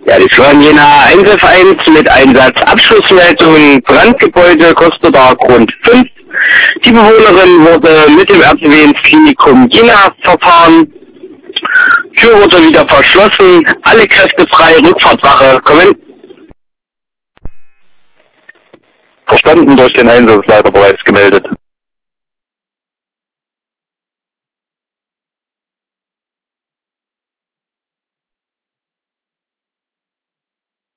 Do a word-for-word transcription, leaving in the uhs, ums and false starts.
Ja, die Florian Jena Einsatz eins mit Einsatzabschlussmeldung Brandgebäude kostet da rund fünf. Die Bewohnerin wurde mit dem R T W ins Klinikum Jena verfahren. Tür wurde wieder verschlossen, alle Kräfte frei, Rückfahrtwache kommen. Verstanden, durch den Einsatzleiter bereits gemeldet.